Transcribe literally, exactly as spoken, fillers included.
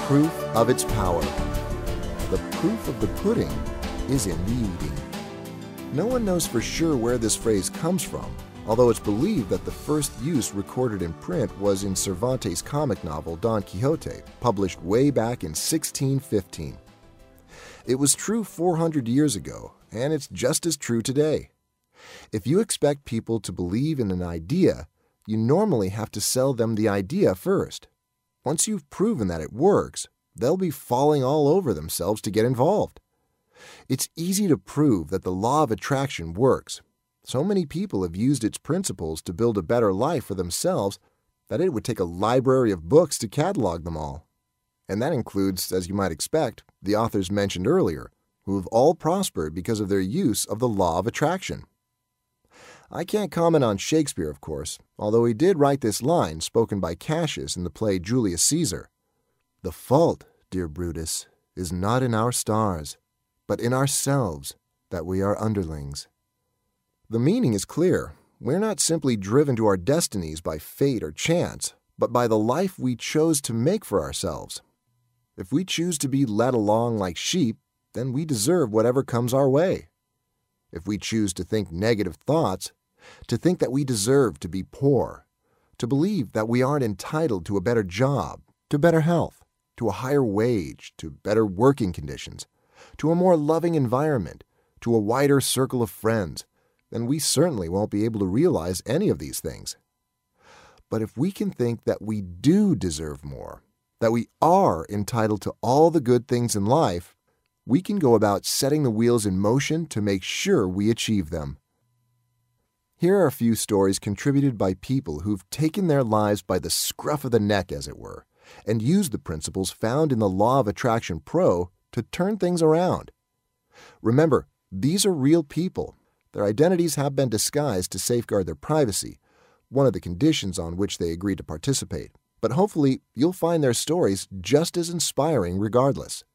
proof of its power. The proof of the pudding is in the eating. No one knows for sure where this phrase comes from, although it's believed that the first use recorded in print was in Cervantes' comic novel Don Quixote, published way back in sixteen fifteen. It was true four hundred years ago, and it's just as true today. If you expect people to believe in an idea, you normally have to sell them the idea first. Once you've proven that it works, they'll be falling all over themselves to get involved. It's easy to prove that the law of attraction works. So many people have used its principles to build a better life for themselves that it would take a library of books to catalog them all. And that includes, as you might expect, the authors mentioned earlier, who have all prospered because of their use of the law of attraction. I can't comment on Shakespeare, of course, although he did write this line spoken by Cassius in the play Julius Caesar. "The fault, dear Brutus, is not in our stars, but in ourselves, that we are underlings." The meaning is clear. We're not simply driven to our destinies by fate or chance, but by the life we chose to make for ourselves. If we choose to be led along like sheep, then we deserve whatever comes our way. If we choose to think negative thoughts, to think that we deserve to be poor, to believe that we aren't entitled to a better job, to better health, to a higher wage, to better working conditions, to a more loving environment, to a wider circle of friends, then we certainly won't be able to realize any of these things. But if we can think that we do deserve more, that we are entitled to all the good things in life, we can go about setting the wheels in motion to make sure we achieve them. Here are a few stories contributed by people who've taken their lives by the scruff of the neck, as it were, and used the principles found in the Law of Attraction Pro to turn things around. Remember, these are real people. Their identities have been disguised to safeguard their privacy, one of the conditions on which they agreed to participate. But hopefully, you'll find their stories just as inspiring regardless.